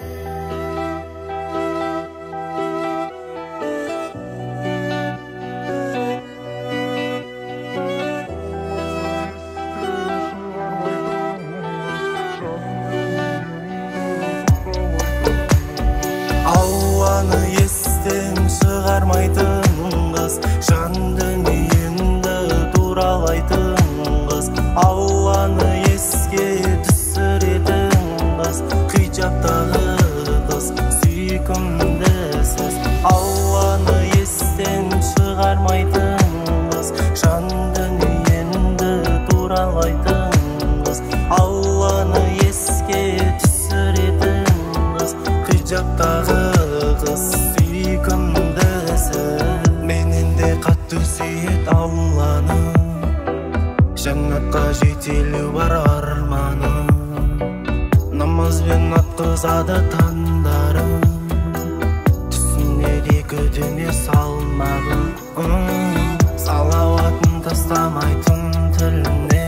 Ауаны естен шығармайтын қыз, жан дүниеңді туралайтын қыз. Ауаны еске түсіретін қыз, хиджабтағы қыз, сүйкімдісіз. Ауаны естен шығармайтын қыз, жан дүниеңді туралайтын қыз. Ауаны еске түсіретін қыз, хиджабтағы қыз, сүйкімдісі. Менен де қатты сүйет Алланы, жәннатқа жетелу бар арманы. Намазбен атқызады таңдарын, түсіне де күтіне салмағы. Салауатын тастамайтын тіліне,